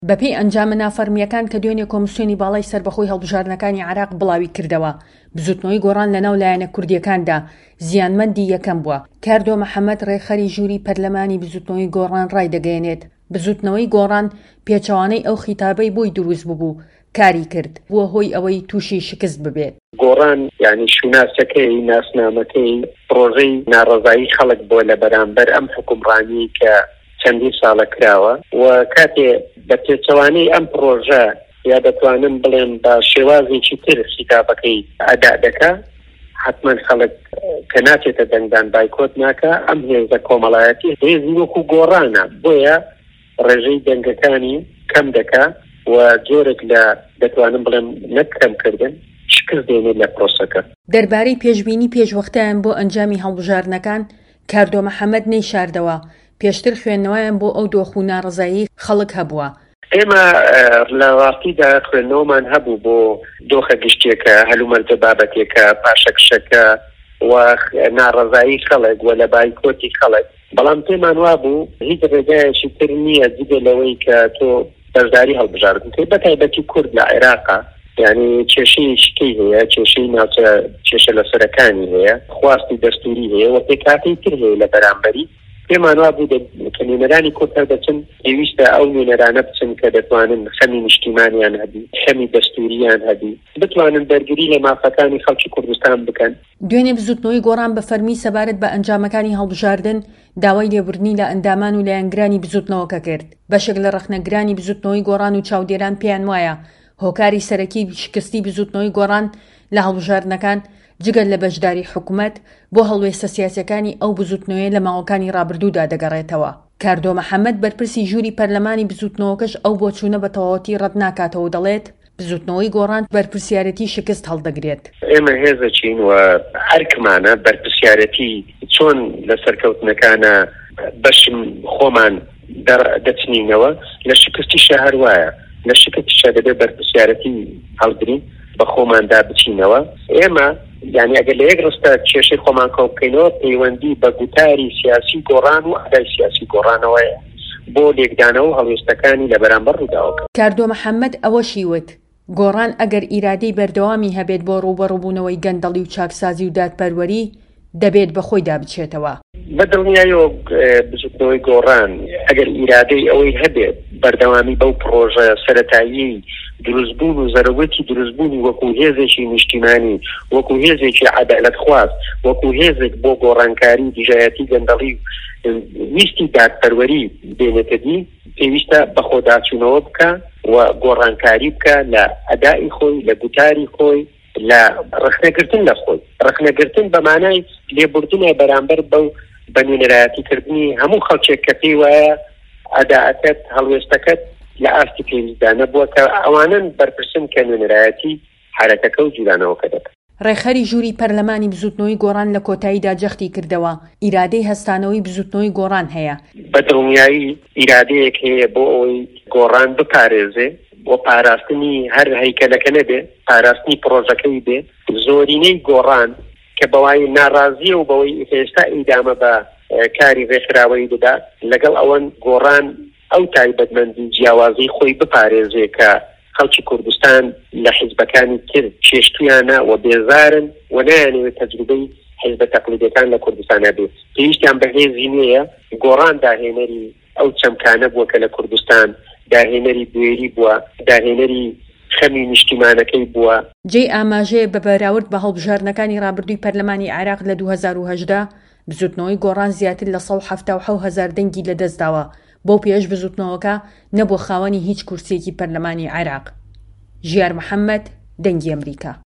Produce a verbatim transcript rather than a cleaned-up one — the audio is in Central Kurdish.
بەپێی ئەنجامە نافەرمیەکان کە دوێنێ کۆمسیۆنی باڵای سەربەخۆی هەڵبژاردنەکانی عێراق بڵاوی کردەوە، بزوتنەوەی گۆڕان لەناو لایەنە کوردیەکاندا زیانمەندی یەکەم بووە. کاردۆ محەممەد ڕێخەری ژووری پەرلەمانی بزوتنەوەی گۆڕان ڕای دەگەیەنێت بزوتنەوەی گۆڕان پێچەوانەی ئەو خیتابەی بۆی دروست بوو کاری کرد بووە هۆی ئەوەی تووشی شکست ببێت. گۆڕان یعنی شوناسەکەی ناسنامەکەی پرۆژەی ناڕەزایی خەڵک بۆ لە بەرامبەر ئەم حکومڕانی کە چەندی ساڵە کراوە و کاتێ بە پێچەوانەی ئەم پرۆژە یا دەتوانم بڵێم بە شێوازێکی تر خیتابەکەی ئەدا دەکا حتمما خەڵک کە ناچێتە دەنگدان بایکۆت ناکە ئەم هێزە کۆمەڵایەتی هێزی وەکو گۆڕانە بۆیە ڕێژەی دەنگەکانی کەم دەکا و جۆرێک لە دەتوانم بڵێم نەکەمکردن شکست دێنێت لە پرۆسەکە. دەربارەی پێشبینی پێشوەختیان بۆ ئەنجامی هەڵبژاردنەکان کاردۆ محەممەد نەیشاردەوە پێشتر خوێندنەوەیان بۆ ئەو دۆخ و ناڕزایی خەڵک هەبووە. ئێمە لە ڕاستیدا خوێندنەوەمان هەبوو بۆ دۆخە گشتێکە هەلومەرجە بابەتێکە پاشەکشەکە و ناڕزایی خەڵک و لە بایکۆتی خەڵک، بەڵام پێمان وا بوو هیچ ڕێگایەکی تر نییە جگە لەوەی کە تۆ بەشداری هەڵبژاردن کەی بەتایبەتی کورد لە عێراقا، یعنی کێشەی شتەی هەیە، کێشەی ناوچە کێشە لەسەرەکانی هەیە، خواستی دەستوری هەیە و پێکاتەی تر هەیە لە بەرامبەری. پێمان وا بوو کە نوێنەرانی کورد دەچن پێویستە ئەو نوێنەرانە بچن کە دەتوانن خەمی نیشتیمانیان هەبی، خەمی دەستوریان هەبی، بتوانن بەرگری لە مافەکانی خەڵکی کوردستان بکەن. دوێنێ بزوتنەوەی گۆڕان بە فەرمی سەبارەت بە ئەنجامەکانی هەڵبژاردن داوای لێبوردنی لە ئەندامان و لایەنگرانی بزوتنەوەکە کرد. بەشێک لە ڕەخنەگرانی بزوتنەوەی گۆڕان و چاودێران پێیان وایە هۆکاری سەرەکی شکستی بزوتنەوەی گۆڕان لە هەڵبژاردنەکان جگەل لە بەشداری حکوومەت بۆ هەڵوێستە سیاسەکانی ئەو بزوتنەوەی لە ماوەکانی ڕابردوودا دەگەڕێتەوە. کاردۆ محەممەد بەرپرسی ژووری پەرلەمانی بزوتنەوەکەش ئەو بۆ چوونە بە تەواوەتی ڕەت ناکاتەوە و دەڵێت بزوتنەوەی گۆڕان بەرپرسیارەتی شکست هەڵدەگرێت. ئێمە هێزەچین و هەرکمانە بەرپرسیارەتی چۆن لە سەرکەوتنەکانە بەشم خۆمان دەچنینەوە لە شکستی شەهر وایە لە شکستی شە دەبێت بەرپرسیارەتی هەڵگرین بە خۆماندا بچینەوە. ئێمە یعنی ئەگەر لە یەک ڕستە کێشەی خۆمان کۆ بکەینەوە پەیوەندی بە گوتاری سیاسی گۆڕان و ئەدای سیاسی گۆڕانەوەیە بۆ لێکدانەوە و هەڵوێستەکانی لە بەرامبەر ڕووداوەکە. کاردۆ محەممەد ئەوەشی وت گۆڕان ئەگەر ئیرادەی بەردەوامی هەبێت بۆ ڕوبەڕووبوونەوەی گەندەڵی و چاکسازی و دادپەروەری دەبێت بە خۆی دابچێتەوە. بەدڵنیایەوە بزوتنەوەی گۆڕان ئەگەر ئیرادەی ئەوەی هەبێت بەردەوامی بەو پرۆژە سەرەتایی دروستبوون و زەرەوەتی دروستبوونی وەکو هێزێکی نیشتیمانی، وەکو هێزێکی عەدالەتخواز، وەکو هێزێک بۆ گۆڕانکاری دژایەتی گەندەڵی ویستی دادپەروەری بێنێتە دی، پێویستە بە خۆداچوونەوە بکە و گۆڕانکاری بکە لە ئەدای خۆی، لە گوتاری خۆی، لە ڕخنەگرتن لە خۆی. ڕخنەگرتن بە مانای لێبوردنە بەرامبەر بەو بە نوێنەرایەتیکردنی هەموو خەڵکێک کە پێی وایە ئەداەکەت هەڵوێستەکەت لە ئاستی پێویستدا نەبووە کە ئەوانن بەرپرسن کە نوێنەرایەتی حرەکەکە و جوولانەوەکە دەکەن. ڕێخەری ژووری پەرلەمانی بزوتنەوەی گۆڕان لە کۆتاییدا جەختی کردەوە ئیرادەی هەستانەوەی بزوتنەوەی گۆڕان هەیە. بەدڵنیایی ئیرادەیەک هەیە بۆ ئەوەی گۆڕان بپارێزێ بۆ پاراستنی هەر هەیکەلەکە نەبێ، پاراستنی پرۆژەکەی بێ. زۆرینەی گۆڕان کە بەوای ناڕازیە و بەوەی ئێستا ئیدامە بە کاری ڕێکخراوەی دەدا لەگەڵ ئەوەن گۆڕان ئەو تایبەتمەندی جیاوازی خۆی بپارێزێ کە خەڵکی کوردستان لە حیزبەکانی تر چێشتویانە و بێزارن و نایانەوێت تەجروبەی حیزبە تەقلیدیەکان لە کوردستانە بێت. پێویستیان بەهێزی نییە گۆڕان داهێنەری ئەو چەمکانە بووە کە لە کوردستان داهێنەری دوێری بووە، داهێنەری خەمی نیشتیمانەکەی بووە. جێی ئاماژەیە بە بەراورد بە هەڵبژاردنەکانی ڕابردووی پەرلەمانی عێراق لە دوو هەزار و هەژدا بزوتنەوەی گۆڕان زیاتر لە سەد و هەفتاد و حەوت هەزار دەنگی لەدەستداوە. بۆ پێش بزوتنەوەکە نەبووە خاوەنی هیچ کورسیەکی پەرلەمانی عێراق. ژیار محەممەد، دەنگی ئەمریکا.